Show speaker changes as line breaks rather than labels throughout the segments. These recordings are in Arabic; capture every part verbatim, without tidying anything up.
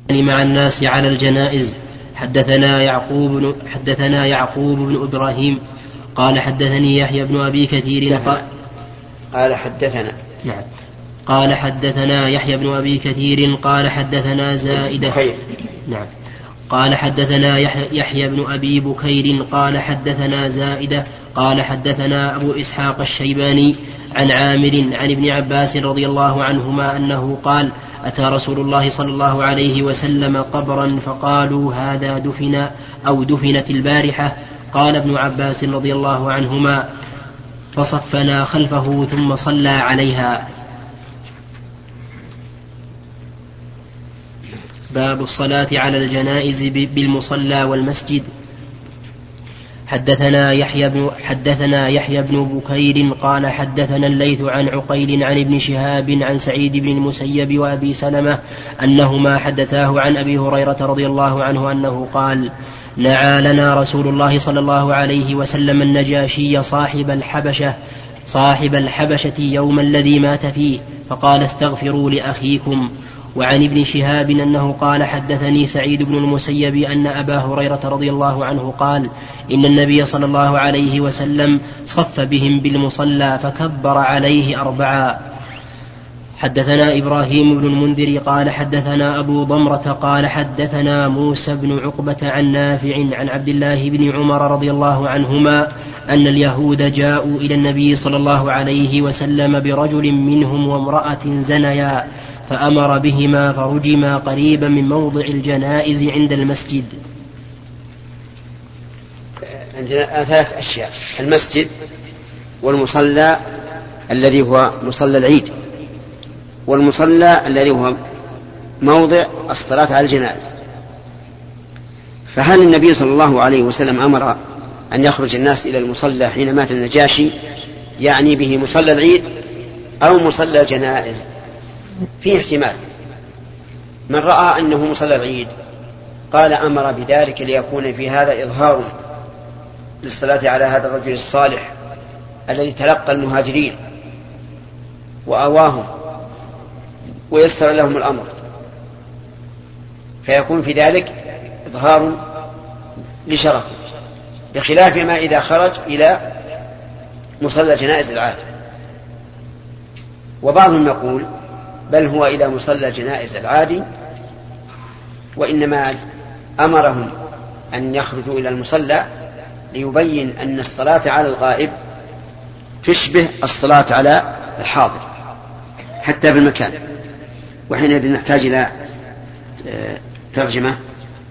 مع الناس على الجنائز. حدثنا يعقوب بن حدثنا يعقوب بن إبراهيم قال حدثني يحيى بن أبي كثير قال,
قال حدثنا
نعم قال حدثنا يحيى بن أبي كثير قال حدثنا زائدة
بخير.
نعم قال حدثنا يحيى بن أبي بكير قال حدثنا زائدة قال حدثنا أبو إسحاق الشيباني عن عامر عن ابن عباس رضي الله عنهما أنه قال أتى رسول الله صلى الله عليه وسلم قبرا فقالوا هذا دفن أو دفنت البارحة. قال ابن عباس رضي الله عنهما فصفنا خلفه ثم صلى عليها. باب الصلاة على الجنائز بالمصلى والمسجد. حدثنا يحيى بن حدثنا يحيى بن بكير قال حدثنا الليث عن عقيل عن ابن شهاب عن سعيد بن المسيب وأبي سلمة أنهما حدثاه عن أبي هريرة رضي الله عنه أنه قال نعى لنا رسول الله صلى الله عليه وسلم النجاشي صاحب الحبشة صاحب الحبشة يوم الذي مات فيه فقال استغفروا لأخيكم. وعن ابن شهاب أنه قال حدثني سعيد بن المسيب أن أبا هريرة رضي الله عنه قال إن النبي صلى الله عليه وسلم صف بهم بالمصلى فكبر عليه أربعا. حدثنا إبراهيم بن المنذر قال حدثنا أبو ضمرة قال حدثنا موسى بن عقبة عن نافع عن عبد الله بن عمر رضي الله عنهما أن اليهود جاءوا إلى النبي صلى الله عليه وسلم برجل منهم وامرأة زنيا فأمر بهما فرجما قريبا من موضع الجنائز عند المسجد.
عندنا ثلاث أشياء: المسجد والمصلى الذي هو مصلى العيد والمصلى الذي هو موضع الصلاة على الجنائز. فهل النبي صلى الله عليه وسلم أمر أن يخرج الناس إلى المصلى حين مات النجاشي يعني به مصلى العيد أو مصلى الجنائز؟ فيه احتمال. من رأى أنه مصلى العيد قال أمر بذلك ليكون في هذا إظهار للصلاة على هذا الرجل الصالح الذي تلقى المهاجرين وآواهم ويسر لهم الأمر، فيكون في ذلك إظهار لشرفه، بخلاف ما إذا خرج إلى مصلى جنائز العادة. وبعضهم يقول بل هو إلى مصلى جنائز العادي، وإنما أمرهم أن يخرجوا إلى المصلى ليبين أن الصلاة على الغائب تشبه الصلاة على الحاضر حتى في المكان. وحينئذ نحتاج إلى ترجمة.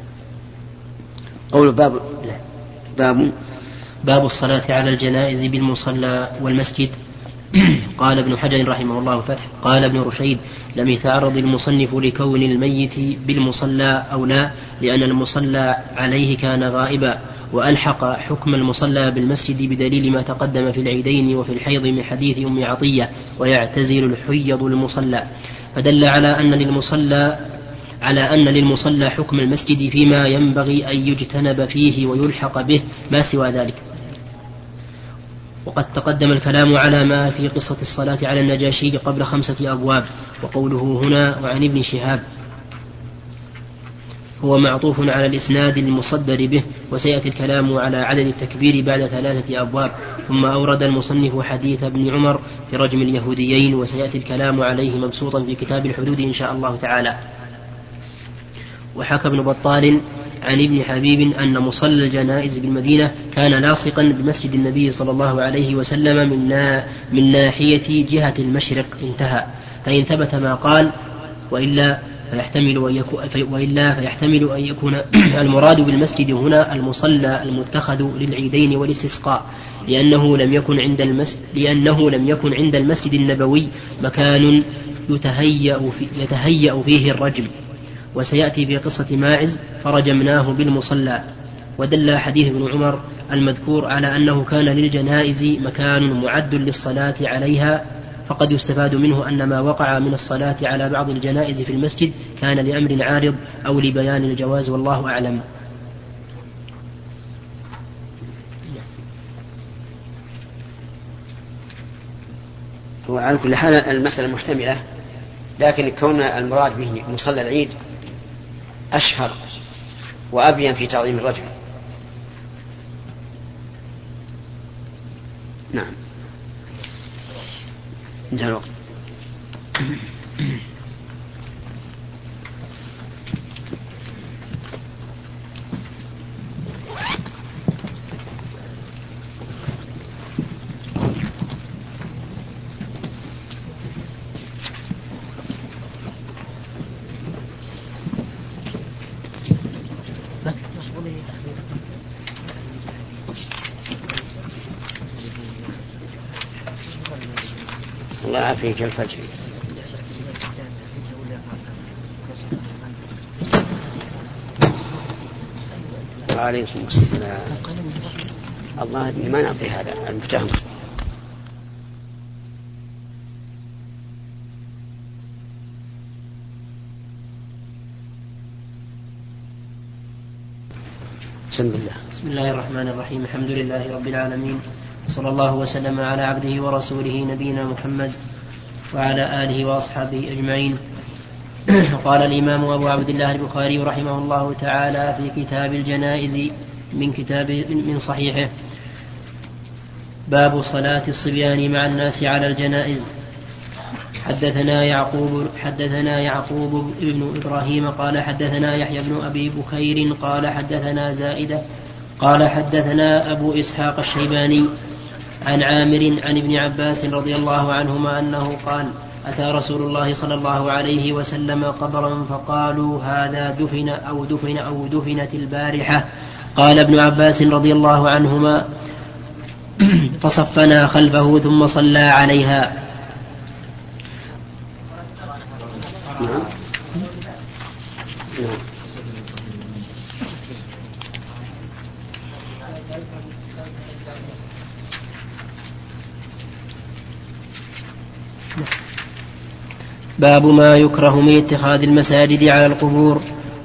قول باب باب
باب الصلاة على الجنائز بالمصلى والمسجد. قال ابن حجر رحمه الله فتح قال ابن رشيد لم يتعرض المصنف لكون الميت بالمصلى أو لا، لأن المصلى عليه كان غائبا، وألحق حكم المصلى بالمسجد بدليل ما تقدم في العيدين وفي الحيض من حديث أم عطية ويعتزل الحيض المصلى، فدل على أن للمصلى على أن للمصلى حكم المسجد فيما ينبغي أن يجتنب فيه ويلحق به ما سوى ذلك. وقد تقدم الكلام على ما في قصة الصلاة على النجاشي قبل خمسة أبواب. وقوله هنا وعن ابن شهاب هو معطوف على الإسناد المصدر به، وسيأتي الكلام على عدد التكبير بعد ثلاثة أبواب. ثم أورد المصنف حديث ابن عمر في رجم اليهوديين، وسيأتي الكلام عليه مبسوطا في كتاب الحدود إن شاء الله تعالى. وحكى ابن بطال عن ابن حبيب أن مصلى الجنائز بالمدينة كان لاصقا بمسجد النبي صلى الله عليه وسلم من, نا من ناحية جهة المشرق، انتهى. فإن ثبت ما قال وإلا فيحتمل أن يكون, وإلا فيحتمل أن يكون المراد بالمسجد هنا المصلى المتخذ للعيدين والاستسقاء، لأنه لم يكن عند المسجد لأنه لم يكن عند المسجد النبوي مكان يتهيأ, في يتهيأ فيه الرجم. وسيأتي في قصة ماعز فرجمناه بالمصلى. ودل حديث ابن عمر المذكور على أنه كان للجنائز مكان معد للصلاة عليها، فقد يستفاد منه أن ما وقع من الصلاة على بعض الجنائز في المسجد كان لأمر عارض أو لبيان الجواز، والله أعلم.
وعلى كل حال المسألة محتملة، لكن كون المراد به مصلى العيد أشهر وأبين في تعظيم الرجل. نعم. انتهى الوقت. الله يعافيك الفجر. وعليكم السلام. الله ما نعطي هذا المفتاح. بسم الله.
بسم الله الرحمن الرحيم. الحمد لله رب العالمين، صلى الله وسلم على عبده ورسوله نبينا محمد وعلى آله وأصحابه أجمعين. قال الإمام أبو عبد الله البخاري رحمه الله تعالى في كتاب الجنائز من كتاب من صحيحه: باب صلاة الصبيان مع الناس على الجنائز. حدثنا يعقوب حدثنا يعقوب بن إبراهيم قال حدثنا يحيى بن أبي بكير قال حدثنا زائدة قال حدثنا أبو إسحاق الشيباني عن عامر عن ابن عباس رضي الله عنهما أنه قال: أتى رسول الله صلى الله عليه وسلم قبرا فقالوا: هذا دفن أو دفن أو دفنت البارحة. قال ابن عباس رضي الله عنهما: فصفنا خلفه ثم صلى عليها. باب ما يكره من اتخاذ المساجد على القبور.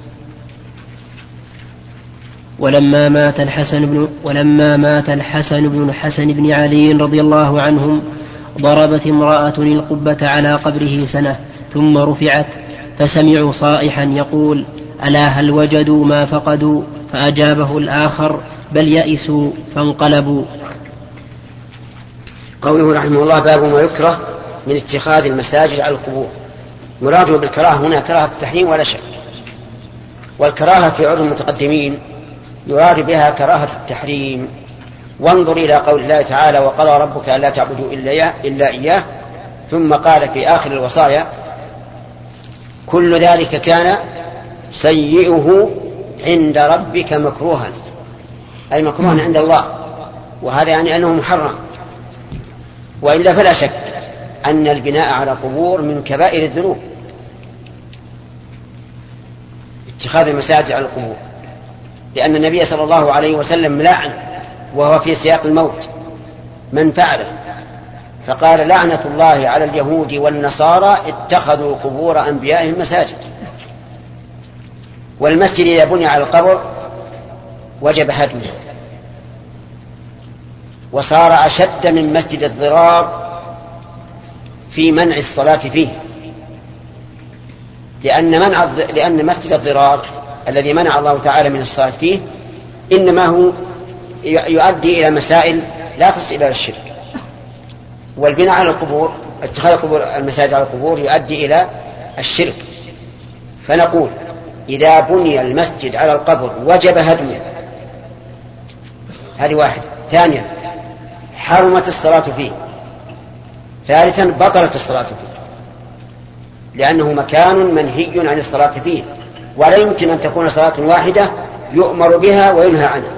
ولما مات الحسن بن ولما مات الحسن بن الحسن بن علي رضي الله عنهم ضربت امرأة القبة على قبره سنة ثم رفعت، فسمعوا صائحا يقول: ألا هل وجدوا ما فقدوا؟ فأجابه الآخر: بل يئسوا فانقلبوا.
قوله رحمه الله: باب ما يكره من اتخاذ المساجد على القبور. مراده بالكراهة هنا كراهة التحريم ولا شك، والكراهة في عرف المتقدمين يراد بها كراهة التحريم. وانظر إلى قول الله تعالى: وقضى ربك ألا تعبدوا إلا إياه، ثم قال في آخر الوصايا: كل ذلك كان سيئه عند ربك مكروها، أي مكروها عند الله، وهذا يعني أنه محرم. وإلا فلا شك أن البناء على قبور من كبائر الذنوب، اتخاذ المساجد على القبور، لأن النبي صلى الله عليه وسلم لعن وهو في سياق الموت من فعله، فقال: لعنة الله على اليهود والنصارى اتخذوا قبور أنبيائهم مساجد. والمسجد إذا بني على القبر وجب هدمه، وصار أشد من مسجد الضرار في منع الصلاة فيه، لأن, منع لأن مسجد الضرار الذي منع الله تعالى من الصلاة فيه إنما هو يؤدي إلى مسائل لا تصل إلى الشرك، والبناء على القبور، اتخاذ القبور المساجد على القبور يؤدي إلى الشرك. فنقول: إذا بني المسجد على القبر وجب هدمه، هذه واحد. ثانيا: حرمت الصلاة فيه. ثالثا: بطلت الصلاة فيه، لأنه مكان منهي عن الصلاة فيه، ولا يمكن أن تكون صلاة واحدة يؤمر بها وينهى عنها،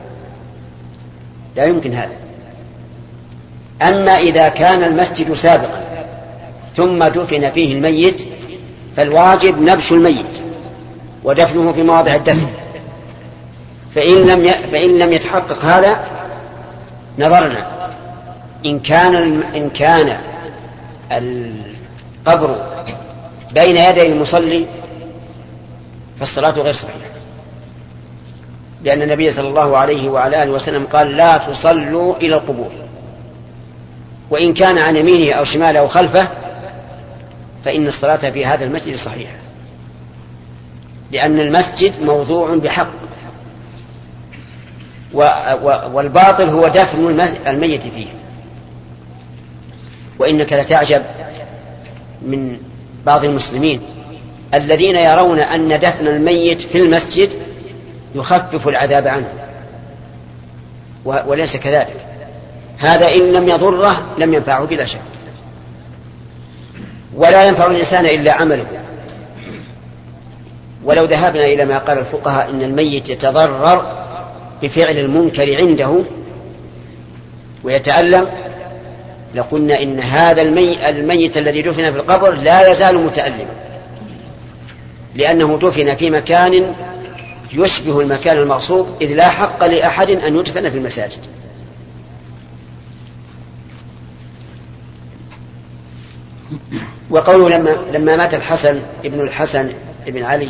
لا يمكن هذا. أما إذا كان المسجد سابقا ثم دفن فيه الميت فالواجب نبش الميت ودفنه في مواضع الدفن، فإن لم فإن لم يتحقق هذا نظرنا إن كان إن كان القبر بين يدي المصلي فالصلاة غير صحيحة، لأن النبي صلى الله عليه وعلى آله وسلم قال: لا تصلوا إلى القبور. وإن كان عن يمينه أو شماله أو خلفه فإن الصلاة في هذا المسجد صحيحة. لأن المسجد موضوع بحق، والباطل هو دفن الميت فيه. وإنك لتعجب من بعض المسلمين الذين يرون أن دفن الميت في المسجد يخفف العذاب عنه، وليس كذلك. هذا إن لم يضره لم ينفعه بلا شك، ولا ينفع الإنسان إلا عمله. ولو ذهبنا إلى ما قال الفقهاء إن الميت يتضرر بفعل المنكر عنده ويتألم، لقلنا إن هذا المي... الميت الذي دفن في القبر لا يزال متألما، لأنه دفن في مكان يشبه المكان المغصوب، إذ لا حق لأحد أن يدفن في المساجد. وقوله لما, لما مات الحسن ابن الحسن ابن علي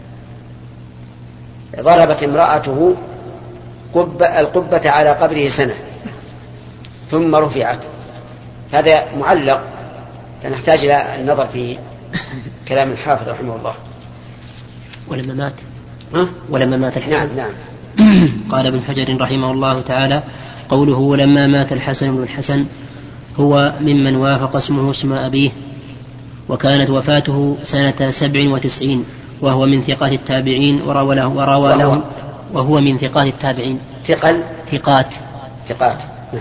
ضربت امرأته قب القبة على قبره سنة ثم رفعت، هذا معلق فنحتاج إلى النظر في كلام الحافظ رحمه الله.
ولما مات
ها؟
ولما مات الحسن
نعم نعم.
قال ابن حجر رحمه الله تعالى: قوله ولما مات الحسن بن الحسن هو ممن وافق اسمه اسم أبيه، وكانت وفاته سنة سبع وتسعين، وهو من ثقات التابعين، وروى له وروى له وهو من ثقات التابعين
ثقل
ثقات
ثقات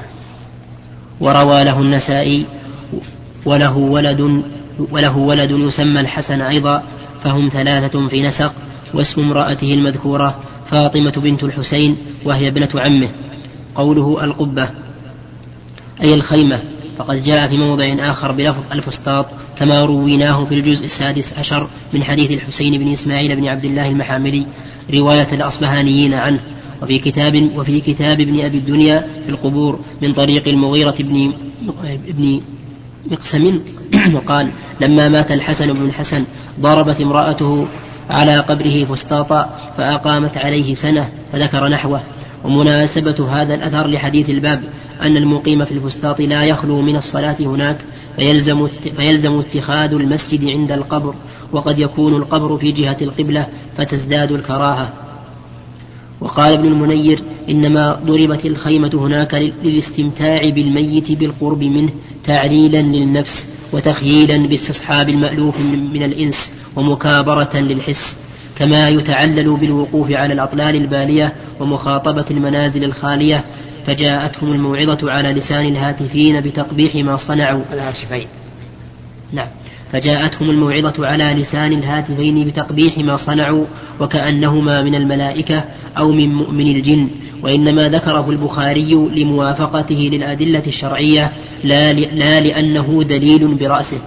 وروى له النسائي، وله ولد وله ولد يسمى الحسن أيضا، فهم ثلاثة في نسق. واسم امرأته المذكورة فاطمة بنت الحسين، وهي ابنة عمه. قوله القبة أي الخيمة، فقد جاء في موضع آخر بلفظ الفسطاط كما رويناه في الجزء السادس عشر من حديث الحسين بن إسماعيل بن عبد الله المحاملي رواية الأصبهانيين عنه. وفي كتاب وفي كتاب ابن أبي الدنيا في القبور من طريق المغيرة بن ابن مقسم وقال: لما مات الحسن بن الحسن ضربت امرأته على قبره فسطاطا فأقامت عليه سنة، فذكر نحوه. ومناسبة هذا الأثر لحديث الباب أن المقيم في الفسطاط لا يخلو من الصلاة هناك، فيلزم, فيلزم اتخاذ المسجد عند القبر، وقد يكون القبر في جهة القبلة فتزداد الكراهة. وقال ابن المنير: إنما ضربت الخيمة هناك للاستمتاع بالميت بالقرب منه تعليلا للنفس وتخييلا باستصحاب المألوف من الإنس ومكابرة للحس، كما يتعلل بالوقوف على الأطلال البالية ومخاطبة المنازل الخالية. فجاءتهم الموعظة على لسان الهاتفين بتقبيح ما صنعوا
الهاتفين
نعم فجاءتهم الموعظة على لسان الهاتفين بتقبيح ما صنعوا، وكأنهما من الملائكة أو من مؤمن الجن. وإنما ذكره البخاري لموافقته للأدلة الشرعية لا, لا لأنه دليل برأسه.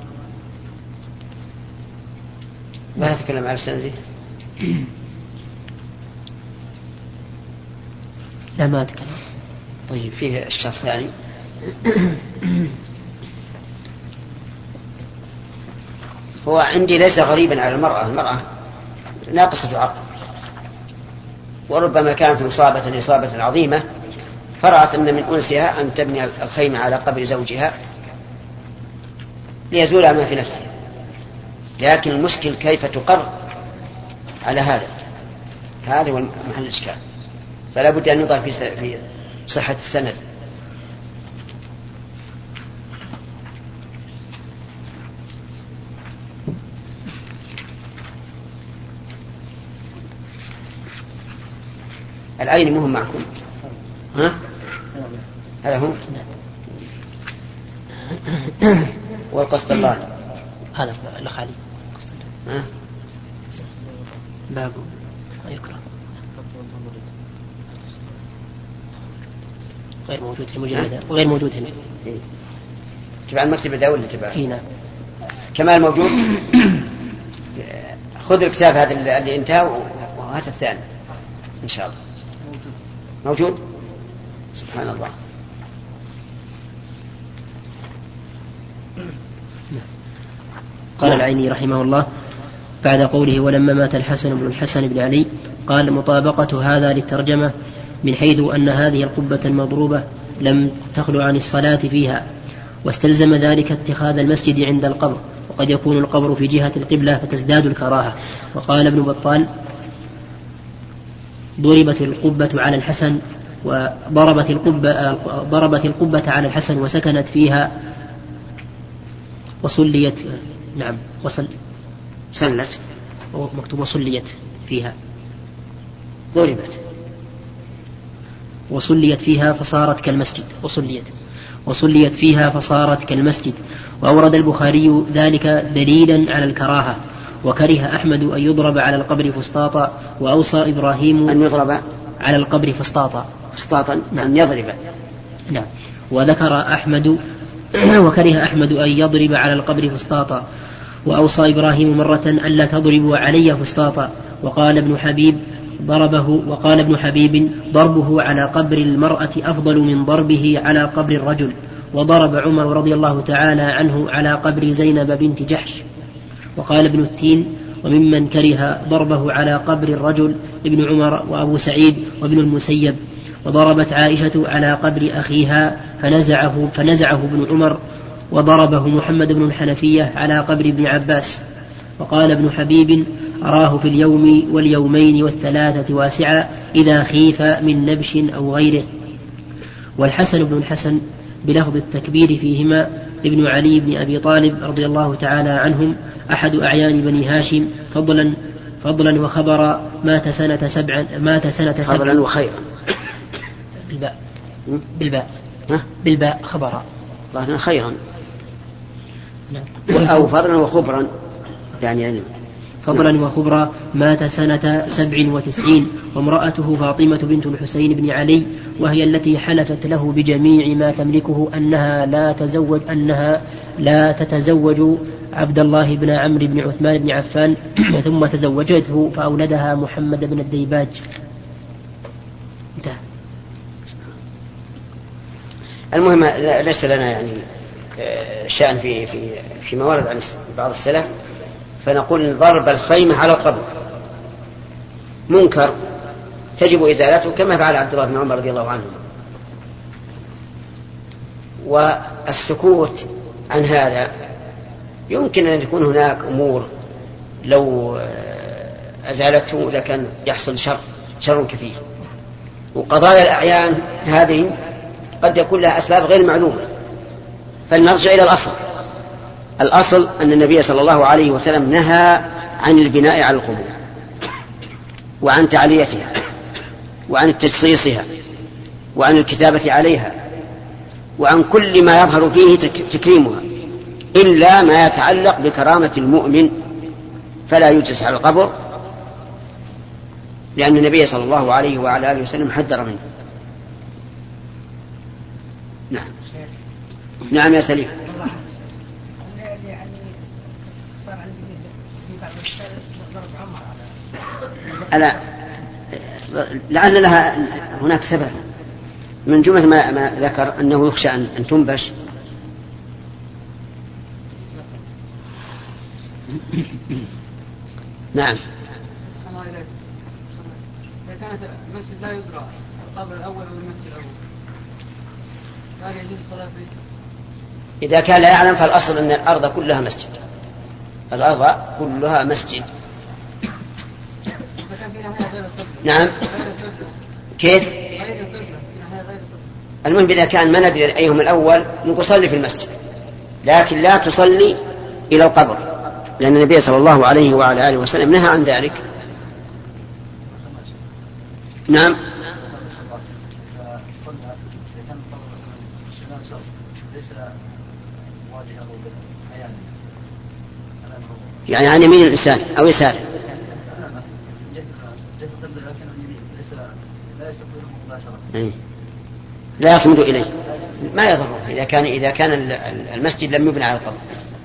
لا تتكلم على السنة دي.
لا ما أتكلم.
طيب فيه الشرح يعني. هو عندي ليس غريبا على المرأة، المرأة ناقصة عقل، وربما كانت مصابة إصابة عظيمة فرأت أن من أنسها أن تبني الخيمة على قبر زوجها ليزول ما في نفسها، لكن المشكل كيف تقر على هذا، هذا هو محل الإشكال. فلا بد أن نضع في صحة السند. العين مهم معكم، ها؟ هذا هو والقسطلاني
هذا الخالي
ها؟
باب يكره غير موجود في المجلد وغير موجود هنا.
إيه؟ تبع المكتبة ده ولا تبع؟
هنا
كمال موجود. خذ الكتاب هذا اللي انتهى وهات الثاني إن شاء الله. موجود. سبحان الله.
قال العيني رحمه الله بعد قوله ولما مات الحسن بن الحسن بن علي قال: مطابقة هذا للترجمة من حيث أن هذه القبة المضروبة لم تخلو عن الصلاة فيها، واستلزم ذلك اتخاذ المسجد عند القبر، وقد يكون القبر في جهة القبلة فتزداد الكراهة. وقال ابن بطال ضربت القبة على الحسن وضربت القبة, ضربت القبة على الحسن وسكنت فيها وصليت نعم وصل
صلت
مكتوب وصليت فيها
ضربت
وصليت فيها فصارت كالمسجد وصليت وصليت فيها فصارت كالمسجد. وأورد البخاري ذلك دليلا على الكراهة. وكره أحمد أن يضرب على القبر فسطاطا وأوصى إبراهيم
أن يضرب
على القبر فسطاطا
فسطاطا أن يضرب
نعم. وذكر أحمد وكره أحمد أن يضرب على القبر فسطاطا وأوصى إبراهيم مرة ألا تضربوا علي فسطاطا. وقال ابن حبيب ضربه وقال ابن حبيب ضربه على قبر المرأة أفضل من ضربه على قبر الرجل. وضرب عمر رضي الله تعالى عنه على قبر زينب بنت جحش. وقال ابن التين وممن كره ضربه على قبر الرجل ابن عمر وأبو سعيد وابن المسيب. وضربت عائشة على قبر أخيها فنزعه, فنزعه ابن عمر. وضربه محمد بن الحنفية على قبر ابن عباس. وقال ابن حبيب أراه في اليوم واليومين والثلاثة واسعا إذا خيف من نبش أو غيره. والحسن بن الحسن بلفظ التكبير فيهما ابن علي بن أبي طالب رضي الله تعالى عنهم أحد أعيان بني هاشم فضلا فضلا وخبرا مات سنة سبع مات سنة سبع
فضلا وخيرا
بالباء بالباء بالباء خبرا
الله خيرا أو فضلا وخبرا يعني, يعني
فضلا وخبرا مات سنة سبع وتسعين. وامرأته فاطمة بنت الحسين بن علي وهي التي حلفت له بجميع ما تملكه أنها لا تزوج أنها لا تتزوج عبد الله بن عمرو بن عثمان بن عفان ثم تزوجته فأولدها محمد بن الديباج. انتهى.
المهم ليس لنا يعني شأن في في فيما ورد عن بعض السلف، فنقول ضرب الخيمة على القبر منكر تجب إزالته كما فعل عبد الله بن عمر رضي الله عنه. والسكوت عن هذا يمكن أن يكون هناك أمور لو أزالته لكن يحصل شر شر كثير. وقضايا الأعيان هذه قد يكون لها أسباب غير معلومة، فلنرجع إلى الأصل. الأصل أن النبي صلى الله عليه وسلم نهى عن البناء على القبور وعن تعليتها وعن تجصيصها وعن الكتابة عليها وعن كل ما يظهر فيه تكريمها إلا ما يتعلق بكرامة المؤمن، فلا يجلس على القبر، لأن النبي صلى الله عليه وعلى آله وسلم حذر منه. نعم نعم يا سليم. ألا لعل لها هناك سبب من جملة ما, ما ذكر أنه يخشى أن, أن تنبش. نعم.
إذا كانت المسجد لا يدرى القبر الأول أو المسجد الأول هل يجوز الصلاة فيه؟
إذا كان لا يعلم فالأصل أن الأرض كلها مسجد، الأرض كلها مسجد. نعم كيف؟ المهم إذا كان ما ندري أيهم الأول نقول صلي في المسجد، لكن لا تصلي إلى القبر، لأن النبي صلى الله عليه وعلى آله وسلم نهى عن ذلك. نعم. يعني عن يمين الإنسان أو يساره لا يصمد إليه ما يضره إذا كان إذا كان المسجد لم يبنى على القبر.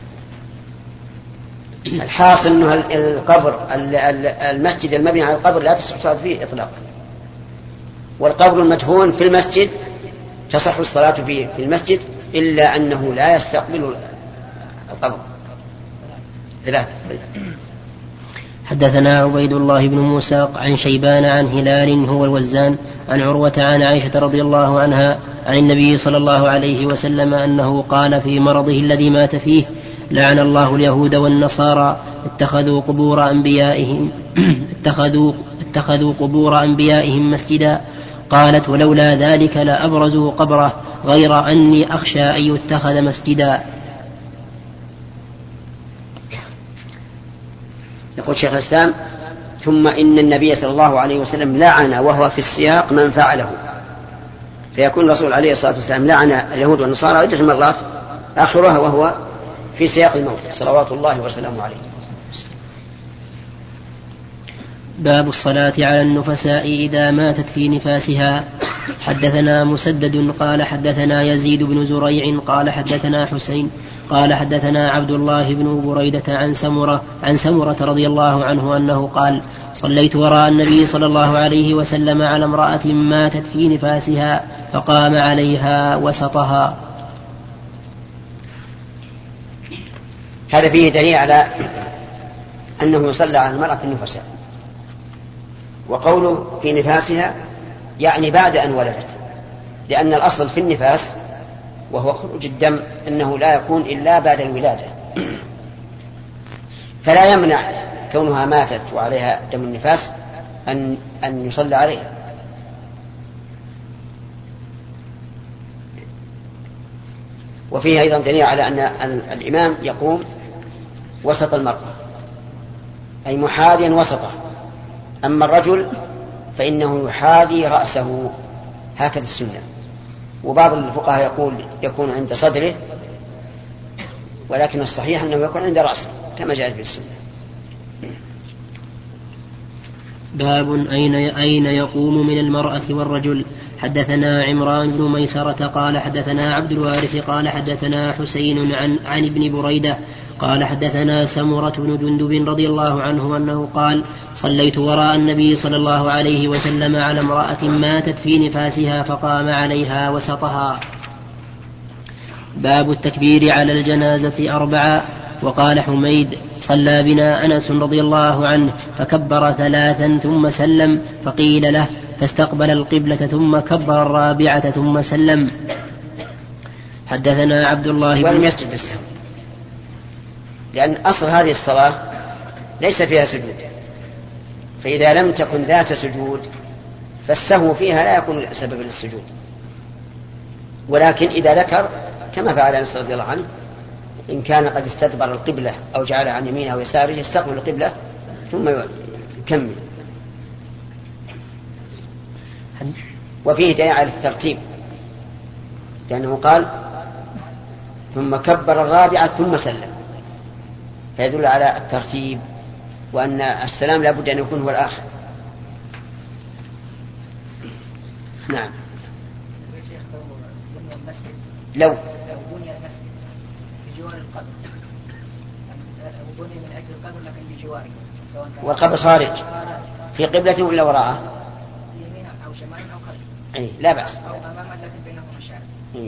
الحاصل أنه القبر المسجد المبني على القبر لا تصح الصلاة فيه إطلاقا، والقبر المدفون في المسجد تصح الصلاة فيه في المسجد إلا أنه لا يستقبل القبر. ثلاثة.
حدثنا عبيد الله بن موسى عن شيبان عن هلال هو الوزان عن عروة عن عائشة رضي الله عنها عن النبي صلى الله عليه وسلم أنه قال في مرضه الذي مات فيه: لعن الله اليهود والنصارى اتخذوا قبور أنبيائهم اتخذوا, اتخذوا قبور أنبيائهم مسجدا. قالت ولولا ذلك لأبرزوا قبره غير أني أخشى أن يتخذ مسجدا.
يقول شيخ الإسلام ثم إن النبي صلى الله عليه وسلم لعن وهو في السياق من فعله، فيكون الرسول عليه الصلاة والسلام لعن اليهود والنصارى عدة مرات آخرها وهو في سياق الموت صلوات الله وسلامه عليه.
باب الصلاة على النفساء إذا ماتت في نفاسها. حدثنا مسدد قال حدثنا يزيد بن زريع قال حدثنا حسين قال حدثنا عبد الله بن بريدة عن سمرة عن سمرة رضي الله عنه أنه قال صليت وراء النبي صلى الله عليه وسلم على امرأة ماتت في نفاسها فقام عليها وسطها.
هذا فيه دليل على أنه يصلى على المرأة النفساء، وقوله في نفاسها يعني بعد أن ولدت، لأن الأصل في النفاس وهو خروج الدم أنه لا يكون إلا بعد الولادة، فلا يمنع كونها ماتت وعليها دم النفاس أن, أن يصلى عليها. وفيه أيضا دليل على أن الإمام يقوم وسط المرأة أي محاذيا وسطه، أما الرجل فإنه يحاذي رأسه هكذا السنة، وبعض الفقهاء يقول يكون عند صدره، ولكن الصحيح أنه يكون عند رأسه كما جاء في السنة.
باب أين أين يقوم من المرأة والرجل. حدثنا عمران بن ميسرة قال حدثنا عبد الوارث قال حدثنا حسين عن, عن ابن بريدة قال حدثنا سمرة بن جندب رضي الله عنه أنه قال صليت وراء النبي صلى الله عليه وسلم على امرأة ماتت في نفاسها فقام عليها وسطها. باب التكبير على الجنازة أربعة. وقال حميد صلى بنا أنس رضي الله عنه فكبر ثلاثا ثم سلم فقيل له فاستقبل القبلة ثم كبر الرابعة ثم سلم. حدثنا عبد الله
ولم يسجد للسهو، لأن أصل هذه الصلاة ليس فيها سجود، فإذا لم تكن ذات سجود فالسهو فيها لا يكون سببا للسجود، ولكن إذا ذكر كما فعل أنس رضي الله عنه إن كان قد استدبر القبلة أو جعلها عن يمينه أو يساره يستقبل القبلة ثم يكمل. وفيه دليل على الترتيب، لأنه قال ثم كبر الرابعة ثم سلم، فيدل على الترتيب وأن السلام لا بد أن يكون هو الآخر. نعم. لو
بني المسجد بجوار القبر بني من أجل القبر لكن بجواره، سواء كان
والقبر خارج في قبلة ولا وراءه
يمينا أو شمالا أو خلفا،
أي لا بأس،
أو أماما لكن بينهما مشاعر.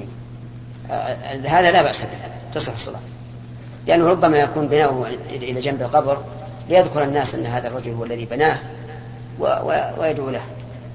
هذا لا بأس به، تصح الصلاة، لأنه ربما يكون بناؤه إلى جنب القبر ليذكر الناس أن هذا الرجل هو الذي بناه ويدعو له.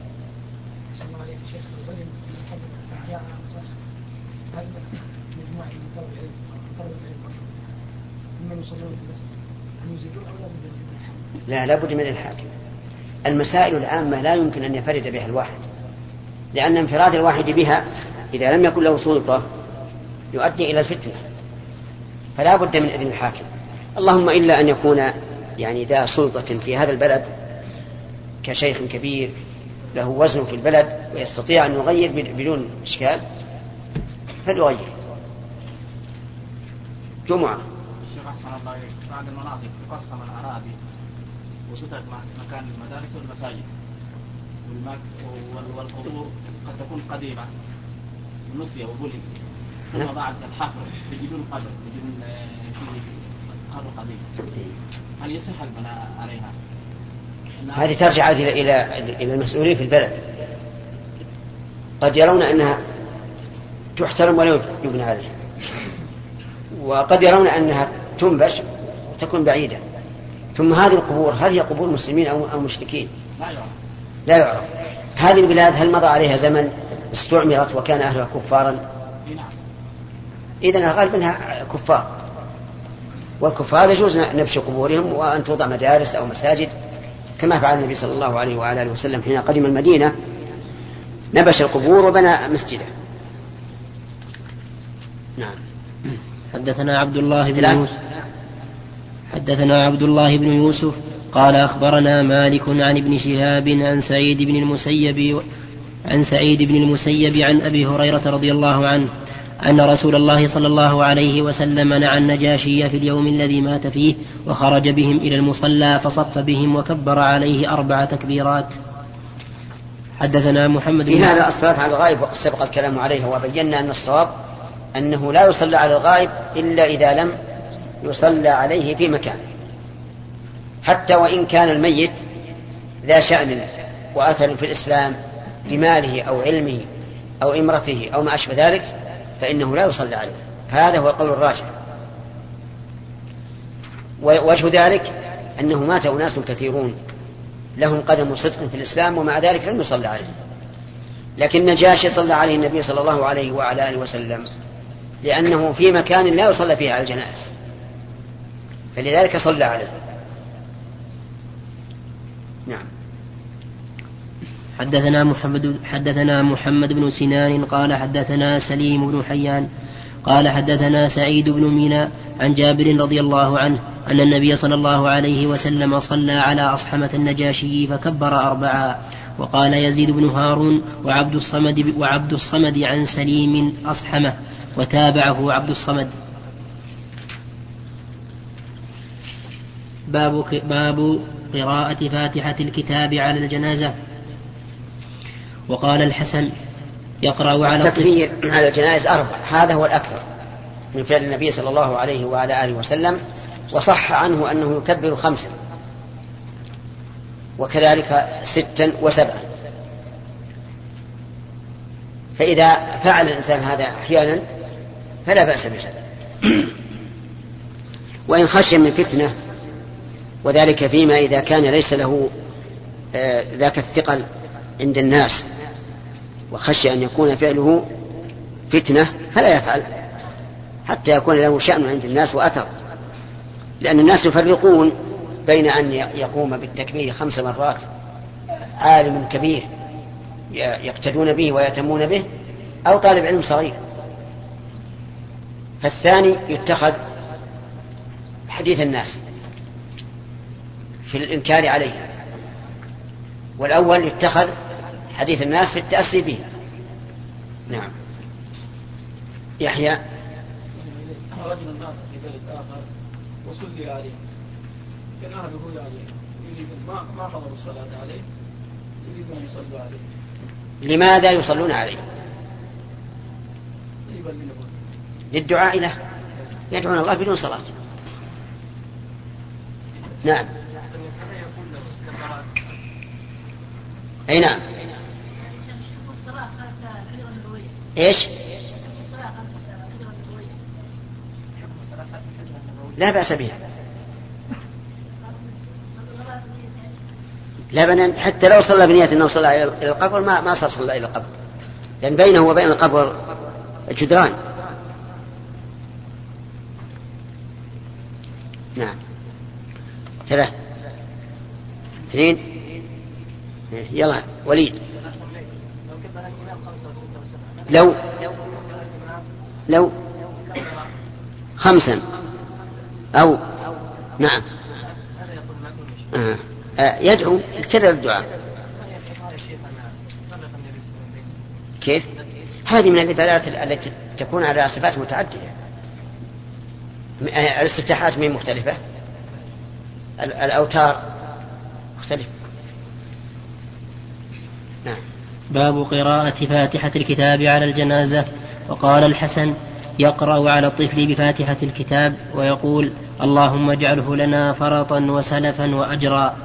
لا لا بد من الحاكم. المسائل العامة لا يمكن أن ينفرد بها الواحد، لأن انفراد الواحد بها إذا لم يكن له سلطة يؤدي إلى الفتنة، فلا بد من إذن الحاكم، اللهم إلا أن يكون يعني ذا سلطة في هذا البلد كشيخ كبير له وزن في البلد ويستطيع أن يغير بدون إشكال فليغير. جمعة
الشيخ أحسن الله إليك، بعض المناطق تقسم الأراضي وتترك مكان المدارس والمساجد والقبور قد تكون قديمة ونسي وبلي، ثم بعد الحفر يجدون قبر يجدون في قبر قديم، هل يصح البناء عليها؟
هذه ترجع إلى إلى إلى المسؤولين في البلد، قد يرون أنها تحترم ولا يبنى عليها، وقد يرون أنها تنبش وتكون بعيدة. ثم هذه القبور هل هي قبور مسلمين أو مشركين؟
لا يعرف.
لا يعرف. هذه البلاد هل مضى عليها زمن استعمرت وكان أهلها كفارا؟
نعم.
إذن الغالب أنها كفار، والكفار يجوز نبش قبورهم وأن توضع مدارس أو مساجد كما فعل النبي صلى الله عليه وعلى آله وسلم حين قدم المدينة، نبش القبور وبنى مسجدا. نعم.
حدثنا عبد الله بن يوسف حدثنا عبد الله بن يوسف قال أخبرنا مالك عن ابن شهاب عن سعيد بن المسيب عن سعيد بن المسيب عن أبي هريرة رضي الله عنه أن رسول الله صلى الله عليه وسلم نعى النجاشي في اليوم الذي مات فيه وخرج بهم إلى المصلى فصف بهم وكبر عليه أربع تكبيرات. حدثنا محمد
في هذا الصلاة على الغائب وقد سبق الكلام عليه، وبينا أن الصواب أنه لا يصلى على الغائب إلا إذا لم يصلى عليه في مكان، حتى وإن كان الميت ذا شأن وأثر في الإسلام بماله أو علمه أو إمرته أو ما أشبه ذلك فإنه لا يصلى عليه. هذا هو القول الراجح. ووجه ذلك أنه مات أناس كثيرون لهم قدم صدق في الإسلام ومع ذلك لم يصلى عليه، لكن نجاشي صلى عليه النبي صلى الله عليه وعلى آله وسلم لأنه في مكان لا يصلى فيه على الجنائز، فلذلك صلى عليه. نعم.
حدثنا محمد حدثنا محمد بن سنان قال حدثنا سليم بن حيان قال حدثنا سعيد بن مينا عن جابر رضي الله عنه أن النبي صلى الله عليه وسلم صلى على أصحمة النجاشي فكبر أربعا. وقال يزيد بن هارون وعبد الصمد, وعبد الصمد عن سليم أصحمة وتابعه عبد الصمد. باب, باب قراءة فاتحة الكتاب على الجنازة. وقال الحسن يقرأ على
التكبير على الجنائز أربع، هذا هو الأكثر من فعل النبي صلى الله عليه وعلى آله وسلم، وصح عنه أنه يكبر خمسا وكذلك ستا وسبعا. فإذا فعل الإنسان هذا أحيانا فلا بأس به، وإن خشي من فتنة، وذلك فيما إذا كان ليس له ذاك الثقل عند الناس وخشي أن يكون فعله فتنة فلا يفعل حتى يكون له شأن عند الناس وأثر، لأن الناس يفرقون بين أن يقوم بالتكبير خمس مرات عالم كبير يقتدون به ويتمون به أو طالب علم صغير، فالثاني يتخذ حديث الناس في الإنكار عليه، والأول يتخذ حديث الناس في التأسي به. نعم. يحيى
رجل مات في بلد آخر وصلي عليه، كان أهله عليه يريد ما ما حضروا الصلاة عليه، يريدون أن يصلوا عليه.
لماذا يصلون عليه؟ للدعاء له، يدعون الله بدون صلاة. نعم. أي نعم. إيش؟ لا بأس بها، لا بنان حتى لو صلى بنية أنه صلى إلى القبر ما ما صار صلى إلى القبر، لأن بينه وبين القبر جدران. نعم. ثلاث اثنين. يلا وليد. لو لو خمسا أو نعم آه. آه. يدعو كذا الدعاء. كيف؟ هذه من العبادات التي تكون على صفات متعددة. الاستفتاحات من مختلفة، الأوتار مختلفة. نعم.
باب قراءة فاتحة الكتاب على الجنازة. وقال الحسن يقرأ على الطفل بفاتحة الكتاب ويقول اللهم اجعله لنا فرطا وسلفا وأجرا.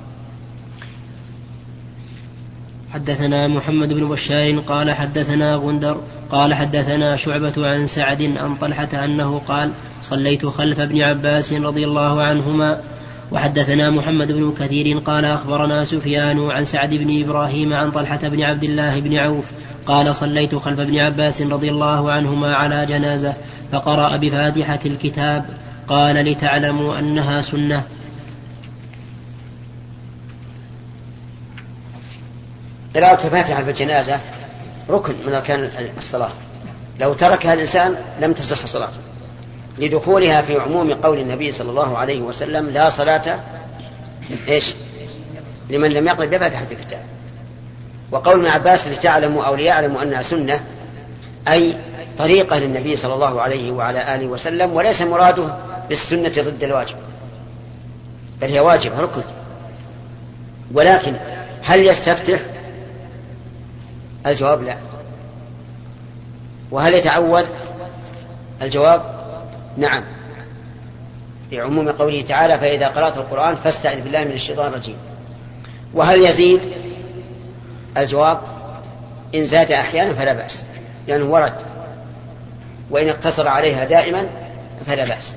حدثنا محمد بن بشار قال حدثنا غندر قال حدثنا شعبة عن سعد عن طلحة أنه قال صليت خلف ابن عباس رضي الله عنهما. وحدثنا محمد بن كثير قال أخبرنا سفيان عن سعد بن إبراهيم عن طلحة بن عبد الله بن عوف قال صليت خلف ابن عباس رضي الله عنهما على جنازة فقرأ بفاتحة الكتاب قال لتعلموا أنها سنة.
قراءة الفاتحة في الجنازة ركن من أركان الصلاة، لو تركها الإنسان لم تصح صلاته، لدخولها في عموم قول النبي صلى الله عليه وسلم لا صلاة إيش لمن لم يقرأ بفاتحة الكتاب. وقول ابن عباس لتعلموا أو ليعلموا أنها سنة أي طريقة للنبي صلى الله عليه وعلى آله وسلم، وليس مراده بالسنة ضد الواجب، بل هي واجب ركن. ولكن هل يستفتح؟ الجواب لا. وهل يتعوذ؟ الجواب نعم، لعموم قوله تعالى فإذا قرأت القرآن فاستعذ بالله من الشيطان الرجيم. وهل يزيد؟ الجواب إن زاد أحيانا فلا بأس، لأنه يعني ورد، وإن اقتصر عليها دائما فلا بأس.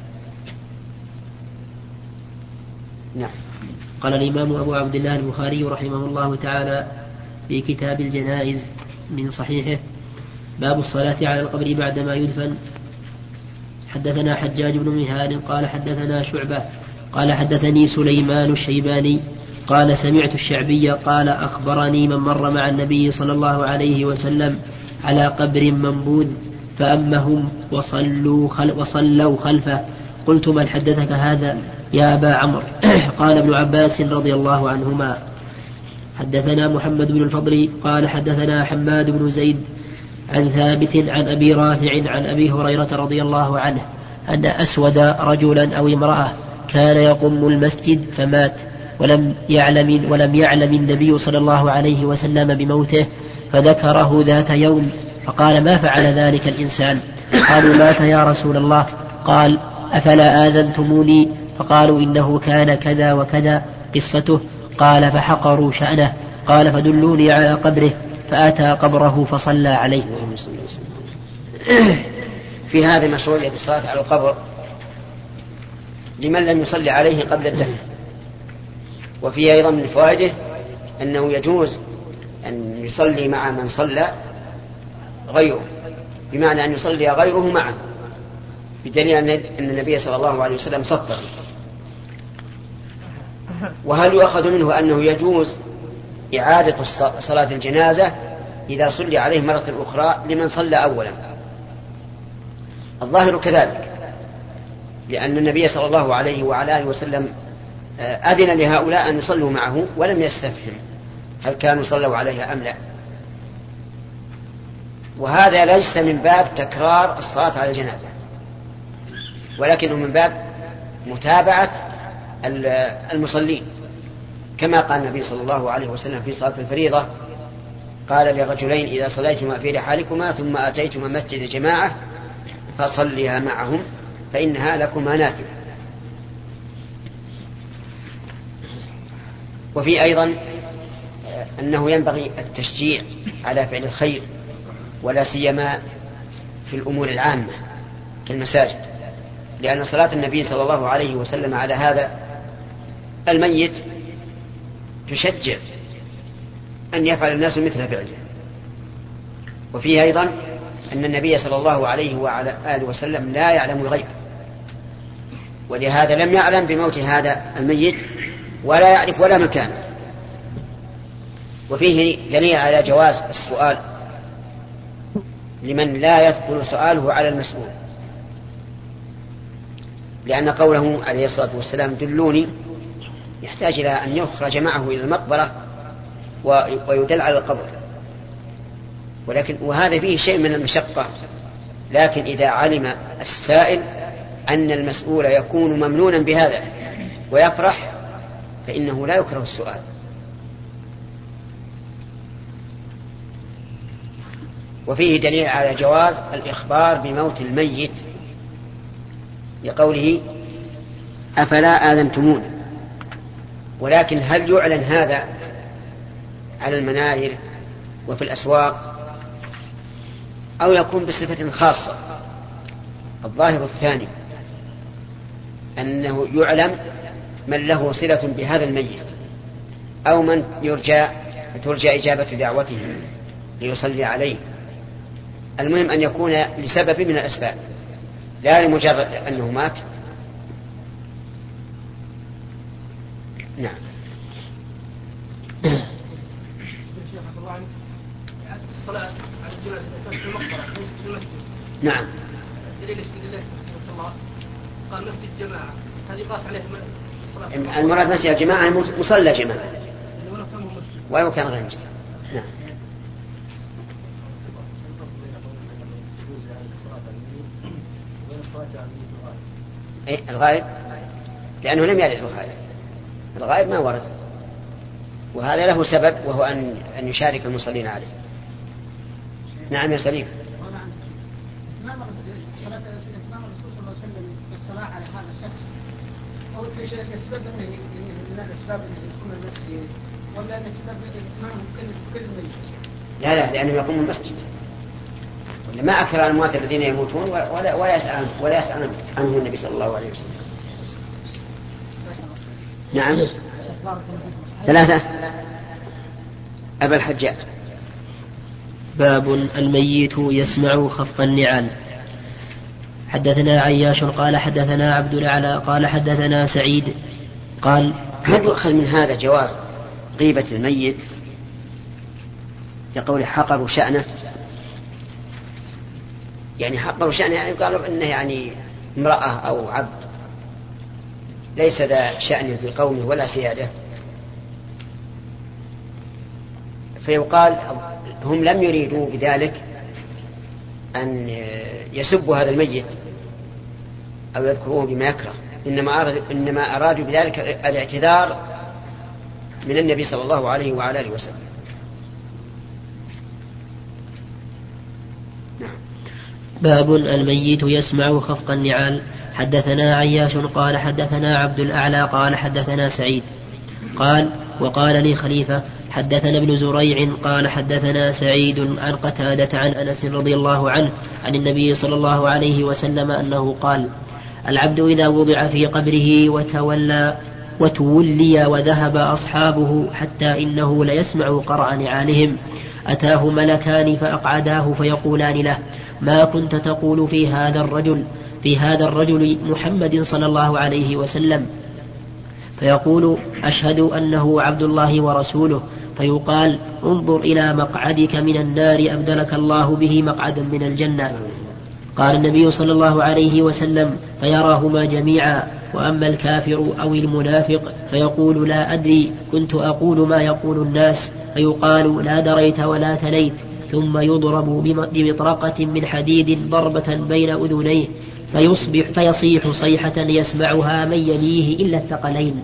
نعم.
قال الإمام أبو عبد الله البخاري رحمه الله تعالى في كتاب الجنائز من صحيحه باب الصلاة على القبر بعدما يدفن. حدثنا حجاج بن مهان قال حدثنا شعبة قال حدثني سليمان الشيباني قال سمعت الشعبي قال أخبرني من مر مع النبي صلى الله عليه وسلم على قبر منبوذ فأمهم وصلوا, خل وصلوا خلفه. قلت من حدثك هذا يا أبا عمرو؟ قال ابن عباس رضي الله عنهما. حدثنا محمد بن الفضل قال حدثنا حماد بن زيد عن ثابت عن أبي رافع عن أبي هريرة رضي الله عنه أن أسود رجلا أو امرأة كان يقم المسجد فمات ولم يعلم, ولم يعلم النبي صلى الله عليه وسلم بموته، فذكره ذات يوم فقال ما فعل ذلك الإنسان؟ قالوا مات يا رسول الله. قال أفلا آذنتموني؟ فقالوا إنه كان كذا وكذا قصته. قال فحقروا شأنه. قال فدلوني على قبره، فأتى قبره فصلى عليه.
في هذه مشروعية الصلاة على القبر لمن لم يصلي عليه قبل الدفن. وفيه أيضا من فوائده أنه يجوز أن يصلي مع من صلى غيره، بمعنى أن يصلي غيره معه، بدليل أن النبي صلى الله عليه وسلم صفر. وهل يؤخذ منه أنه يجوز إعادة صلاة الجنازة إذا صلي عليه مرة أخرى لمن صلى أولا؟ الظاهر كذلك، لأن النبي صلى الله عليه وعلى آله وسلم أذن لهؤلاء أن يصلوا معه ولم يستفهم هل كانوا صلوا عليها أم لا. وهذا ليس من باب تكرار الصلاة على الجنازة، ولكنه من باب متابعة المصلين، كما قال النبي صلى الله عليه وسلم في صلاة الفريضة قال لرجلين إذا صليتما في رحالكما ثم أتيتما مسجد جماعة فصليها معهم فإنها لكما نافلة. وفي أيضا أنه ينبغي التشجيع على فعل الخير، ولا سيما في الأمور العامة كالمساجد، لأن صلاة النبي صلى الله عليه وسلم على هذا الميت تشجع أن يفعل الناس مثل فعله. وفيه أيضا أن النبي صلى الله عليه وعلى آله وسلم لا يعلم الغيب، ولهذا لم يعلم بموت هذا الميت ولا يعرف ولا مكانه. وفيه دليل على جواز السؤال لمن لا يثقل سؤاله على المسؤول، لأن قوله عليه الصلاة والسلام دلوني يحتاج إلى أن يخرج معه إلى المقبرة ويدل على القبر، ولكن وهذا فيه شيء من المشقة. لكن إذا علم السائل أن المسؤول يكون ممنونا بهذا ويفرح فإنه لا يكره السؤال. وفيه دليل على جواز الإخبار بموت الميت لقوله أفلا آذنتمون. ولكن هل يعلن هذا على المناير وفي الأسواق أو يكون بصفة خاصة؟ الظاهر الثاني، أنه يعلم من له صلة بهذا الميت أو من يرجى ترجى إجابة دعوته ليصلي عليه. المهم أن يكون لسبب من الأسباب، لا لمجرد أنه مات نعم.
الصلاة على الجنازة في المقبرة ليست في المسجد.
نعم.
دليل استدلال الله قال مسجد جماعة، هذه قاس عليه الصلاة.
المراد مسجد الجماعة مصلى جماعة ولو كان غير مسجد. نعم. إيه الغائب لأنه لم يرد الغائب، الغائب ما ورد، وهذا له سبب وهو أن أن يشارك المصلين عليه. نعم يا سليم.
ما مرض صلاة الإمام الرسول صلى الله عليه وسلم بالصلاة على هذا الشخص أو الأسباب أنه من الأسباب أنه يكون المسجد ولا الأسباب الإمام كل كل ميت؟
لا لا لأنه يقوم المسجد، ما أكثر الأموات الذين يموتون ولا ولا يسأل ولا يسأل عنه النبي صلى الله عليه وسلم. نعم. ثلاثة. أبا الحجاج.
باب الميت يسمع خف النعال. حدثنا عياش قال حدثنا عبد الأعلى قال حدثنا سعيد قال
هل يؤخذ من هذا جواز غيبة الميت لقول حقروا شأنه؟ يعني حقروا شأنه يعني قالوا إنه يعني امرأة أو عبد ليس ذا شأن في قومه ولا سيادة، فيقال هم لم يريدوا بذلك أن يسبوا هذا الميت أو يذكروه بما يكره، إنما أرادوا, إنما أرادوا بذلك الاعتذار من النبي صلى الله عليه وعلى آله وسلم.
باب الميت يسمع خفق النعال. حدثنا عياش قال حدثنا عبد الأعلى قال حدثنا سعيد قال وقال لي خليفة حدثنا ابن زريع قال حدثنا سعيد عن قتادة عن أنس رضي الله عنه عن النبي صلى الله عليه وسلم أنه قال العبد إذا وضع في قبره وتولى وتولي وذهب أصحابه حتى إنه ليسمع قرع نعالهم أتاه ملكان فأقعداه فيقولان له ما كنت تقول في هذا الرجل في هذا الرجل محمد صلى الله عليه وسلم؟ فيقول أشهد أنه عبد الله ورسوله. فيقال انظر إلى مقعدك من النار أبدلك الله به مقعدا من الجنة. قال النبي صلى الله عليه وسلم فيراهما جميعا. وأما الكافر أو المنافق فيقول لا أدري كنت أقول ما يقول الناس. فيقال لا دريت ولا تليت. ثم يضرب بمطرقة من حديد ضربة بين أذنيه فيصبح فيصيح صيحة يسمعها من يليه إلا الثقلين.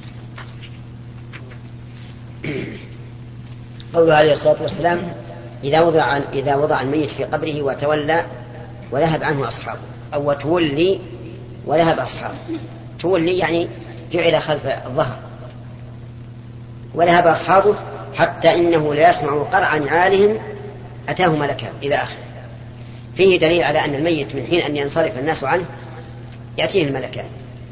قوله عليه الصلاة والسلام إذا وضع, عن إذا وضع الميت في قبره وتولى وذهب عنه أصحابه أو تولي وذهب أصحابه. تولي يعني جعل خلف الظهر، وذهب أصحابه حتى إنه لا يسمع قرع نعالهم أتاه ملكان إلى آخره. فيه دليل على أن الميت من حين أن ينصرف الناس عنه يأتيه الملكان،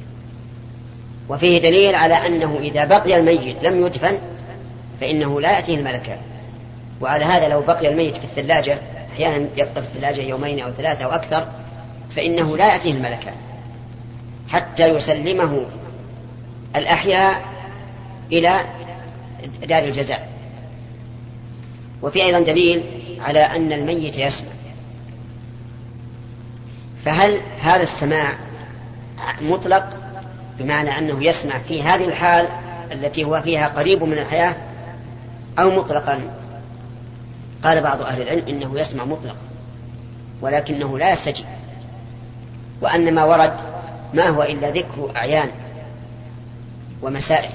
وفيه دليل على أنه إذا بقي الميت لم يدفن فإنه لا يأتيه الملكان. وعلى هذا لو بقي الميت في الثلاجة أحيانا يبقى في الثلاجة يومين أو ثلاثة أو أكثر فإنه لا يأتيه الملكان حتى يسلمه الأحياء إلى دار الجزاء. وفي أيضا دليل على أن الميت يسمع. فهل هذا السماع مطلق بمعنى أنه يسمع في هذه الحال التي هو فيها قريب من الحياة أو مطلقا؟ قال بعض أهل العلم إنه يسمع مطلقا ولكنه لا يستجيب، وأن ما ورد ما هو إلا ذكر أعيان ومسائل،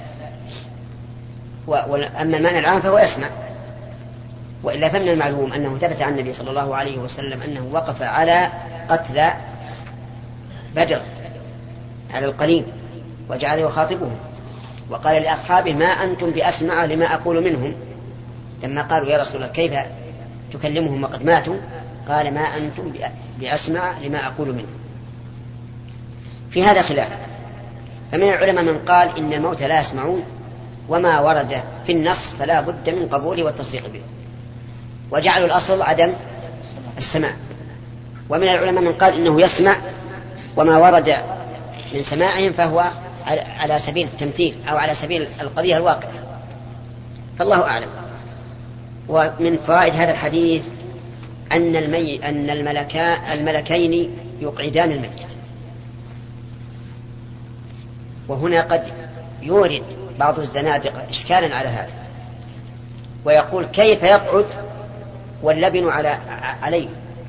وأما المعنى العام فهو يسمع. وإلا فمن المعلوم أنه ثبت عن النبي صلى الله عليه وسلم أنه وقف على قتل بدر على القليل وجعل يخاطبهم وقال لأصحابه ما أنتم بأسمع لما أقول منهم، لما قالوا يا رسول الله كيف تكلمهم وقد ماتوا؟ قال ما أنتم بأسمع لما أقول منهم. في هذا خلاف، فمن العلماء من قال إن الموتى لا يسمعون وما ورد في النص فلا بد من قبوله والتصديق به، وجعلوا الأصل عدم السماع. ومن العلماء من قال إنه يسمع وما ورد من سماعهم فهو على سبيل التمثيل أو على سبيل القضية الواقع، فالله أعلم. ومن فوائد هذا الحديث أن, المي... أن الملكا... الملكين يقعدان الميت. وهنا قد يورد بعض الزنادقة إشكالا على هذا ويقول كيف يقعد واللبن على... عليه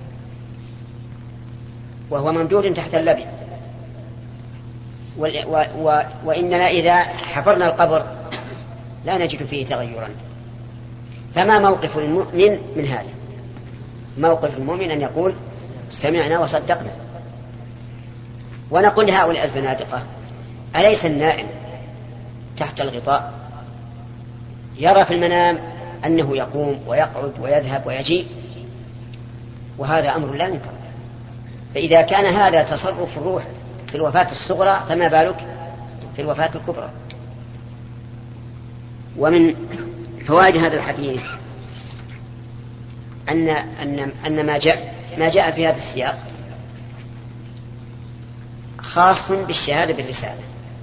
وهو ممدود تحت اللبن، و... و... و... وإننا إذا حفرنا القبر لا نجد فيه تغيرا. فما موقف المؤمن من هذا؟ موقف المؤمن أن يقول سمعنا وصدقنا. ونقول لهؤلاء الزنادقة أليس النائم تحت الغطاء يرى في المنام أنه يقوم ويقعد ويذهب ويجيء، وهذا أمر لا ينكر. فإذا كان هذا تصرف الروح في الوفاة الصغرى فما بالك في الوفاة الكبرى. ومن فوائد هذا الحديث أن, أن, أن ما جاء ما جاء في هذا السياق خاص بالشهادة بالرسالة،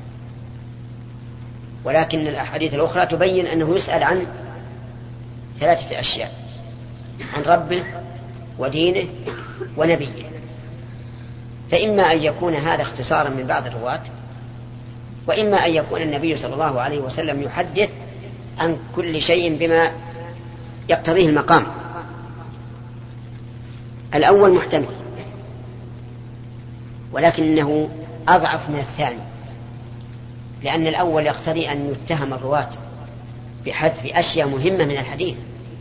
ولكن الأحاديث الأخرى تبين أنه يسأل عن ثلاثة أشياء: عن ربه ودينه ونبيه. فإما أن يكون هذا اختصارا من بعض الرواة، وإما أن يكون النبي صلى الله عليه وسلم يحدث عن كل شيء بما يقتضيه المقام. الأول محتمل، ولكنه أضعف من الثاني، لأن الأول يقتضي أن يتهم الرواة بحذف أشياء مهمة من الحديث،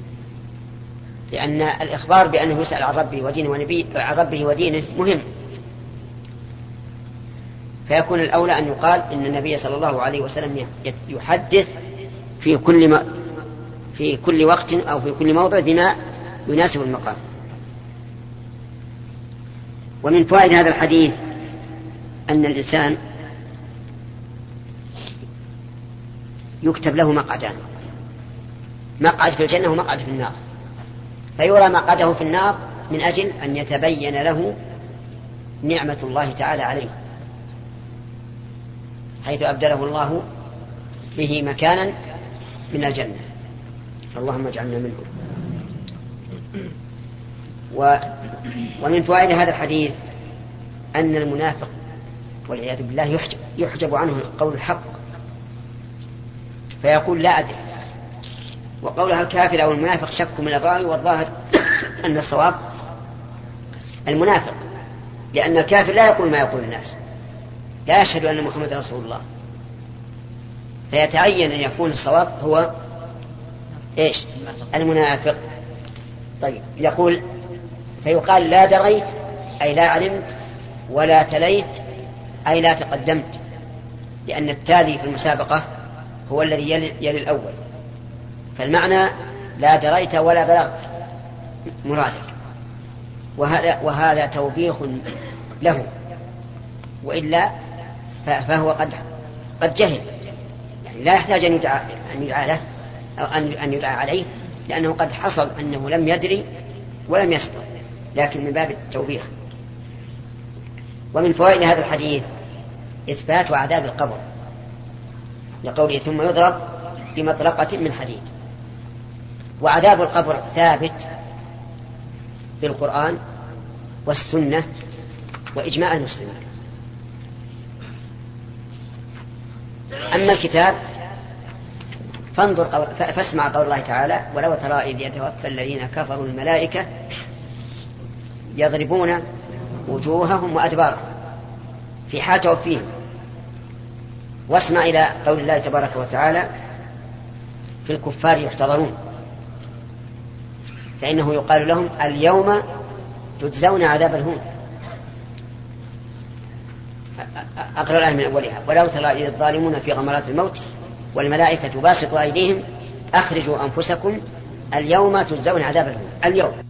لأن الإخبار بأنه يسأل عن ربه ودينه ونبيه عن ربه ودينه مهم، فيكون الأولى أن يقال إن النبي صلى الله عليه وسلم يحدث في كل ما في كل وقت أو في كل موضع بما يناسب المقام. ومن فوائد هذا الحديث أن الإنسان يكتب له مقعدان: مقعد في الجنة ومقعد في النار، فيرى مقعده في النار من أجل أن يتبين له نعمة الله تعالى عليه، حيث أبدله الله به مكانا من الجنة، اللهم اجعلنا منه. و ومن فوائد هذا الحديث أن المنافق والعياذ بالله يحجب, يحجب عنه قول الحق فيقول لا أدري، وقولها الكافر أو المنافق شك من الراوي، والظاهر أن الصواب المنافق، لأن الكافر لا يقول ما يقول الناس، لا يشهد أن محمد رسول الله، فيتعين أن يكون الصواب هو إيش؟ المنافق. طيب، يقول فيقال لا دريت أي لا علمت، ولا تليت أي لا تقدمت، لأن التالي في المسابقة هو الذي يلي, يلي الأول، فالمعنى لا دريت ولا بلغت مرادك، وهذا, وهذا توبيخ له، وإلا فهو قد قد جهل، يعني لا يحتاج أن يدعى, أن يدعى له أو أن يدعى عليه، لأنه قد حصل أنه لم يدري ولم يسبق، لكن من باب التوبيخ. ومن فوائد هذا الحديث إثبات عذاب القبر، لقوله ثم يضرب بمطرقة من حديد. وعذاب القبر ثابت بالقرآن والسنة وإجماع المسلمين. أما الكتاب فانظر قول فاسمع قول الله تعالى: ولو ترى إذ يتوفى الذين كفروا الملائكة يضربون وجوههم وأدبارهم في حال توفيهم. واسمع إلى قول الله تبارك وتعالى: في الكفار يحتضرون، فإنه يقال لهم اليوم تجزون عذاب الهون. أقرأ الآية من أولها: ولو ترى إذ الظالمون في غمرات الموت والملائكة باسطوا أيديهم أخرجوا أنفسكم اليوم تجزون عذاب الهون. اليوم